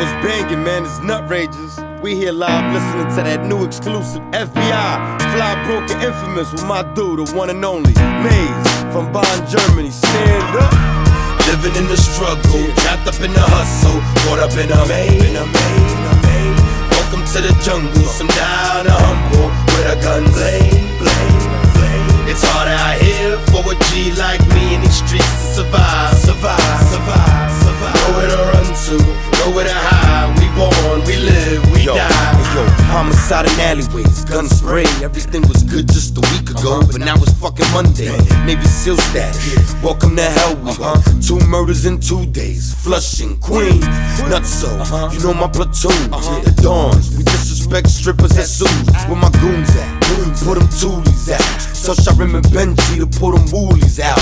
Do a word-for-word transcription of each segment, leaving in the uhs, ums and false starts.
what's bangin', man? It's Nutrageous. We here live listening to that new exclusive F B I Fly Broken Infamous with my dude, the one and only Maze from Bonn, Germany. Stand up. Living in the struggle, trapped up in the hustle, caught up in a main, a main, a main. Welcome to the jungle, some down and humble, with a gun blade, blade, blade. It's hard out here for a G like me in these streets to survive, survive, survive, survive. Nowhere to run to, nowhere to hide. We born, we live, we yo, die. Yo, homicide in alleyways, gun spray. Everything was good just a week ago, uh-huh. But now it's fucking Monday. Navy SEAL status. Yeah. Welcome to hell we uh-huh. Two murders in two days. Flushing, Queens, Nutso. Uh-huh. You know my platoon. Uh-huh. The Dawns. We disrespect strippers at zoos. Where my goons at? Put them toolies at. So Sharim and Benji to pull them woolies out.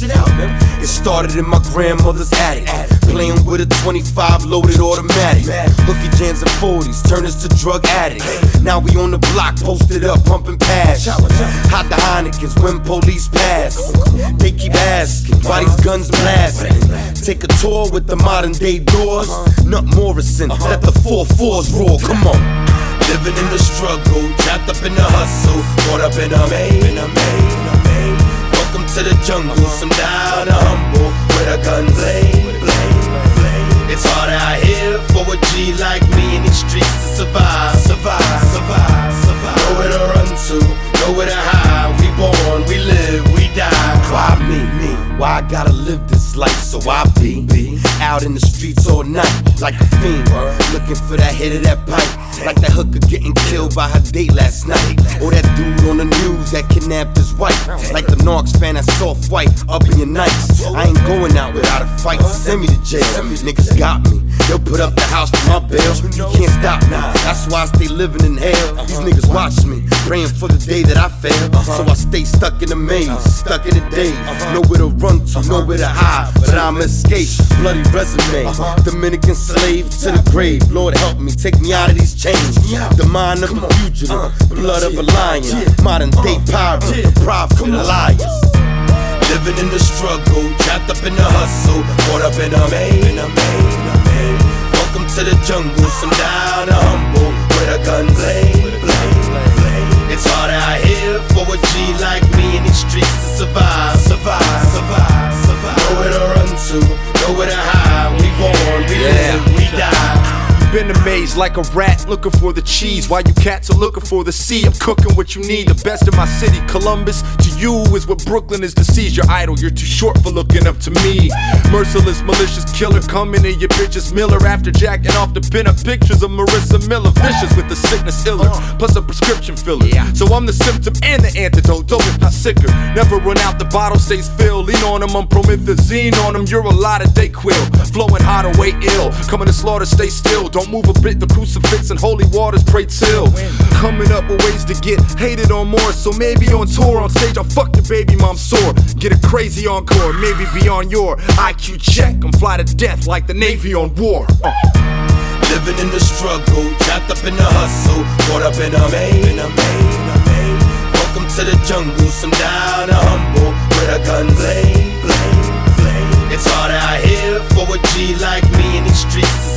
It started in my grandmother's attic, playing with a twenty-five loaded automatic. Hooky jams and forties turn us to drug addicts. Now we on the block, posted up, pumping pads. Hot the Heinekens when police pass. They keep asking why these guns blasting. Take a tour with the modern day doors. Nut Morrison, let the four fours roar. Come on. Living in the struggle, trapped up in the hustle, caught up in a main, a main, a main. Welcome to the jungle, some down and humble, with a gun blade, blade, blade. It's hard out here for a G like me in these streets to survive, survive, survive, survive. Nowhere to run to, nowhere to hide. We born, we live, we die. Why me, me? Why I gotta live this life so I be, be out in the streets all night like a fiend, looking for that hit of that pipe. Like that hooker getting killed by her date last night. Or that dude on the news that kidnapped his wife. Like the Narcs fan that's soft white, up in your nights. I ain't going out without a fight, send me to jail. Niggas got me, they'll put up the house for my bail. You can't stop me, that's why I stay living in hell. These niggas watch me, praying for the day that I fail. So I stay stuck in the maze, stuck in the days. Nowhere to run to, nowhere to hide, but I'ma escape. Bloody resume, Dominican slave to the grave. Lord help me, take me out of these chains. The mind of a fugitive, blood of a lion. Modern day pirate, the prophet of liars. Living in the struggle, trapped up in the hustle, caught up in a main, a main, a main. Welcome to the jungle, some down and humble, with a gun blade, blade, blade. It's hard out here for a G like me in these streets to survive, survive, survive, survive. Nowhere to run to, nowhere to hide. We born, we live, we die. Been amazed like a rat looking for the cheese, while you cats are looking for the sea. I'm cooking what you need, the best in my city. Columbus to you is what Brooklyn is to seize. Your idol, you're too short for looking up to me. Merciless, malicious killer coming in your bitches Miller after jacking off the pin-up pictures of Marissa Miller. Vicious with the sickness iller, plus a prescription filler. So I'm the symptom and the antidote, though if not sicker. Never run out, the bottle stays filled. Lean on them, I'm promethazine on them. You're a lot of Dayquil, flowing hot away ill. Coming to slaughter, stay still. Don't move a bit, the crucifix and holy waters pray till. Coming up with ways to get hated on more. So maybe on tour, on stage, I'll fuck your baby mom sore. Get a crazy encore, maybe beyond your I Q check. I'm fly to death like the Navy on war. uh. Living in the struggle, trapped up in the hustle, caught up in a main, a main, a main. Welcome to the jungle, some down and humble, with a gun blade, blade, blade. It's hard out here for a G like me in these streets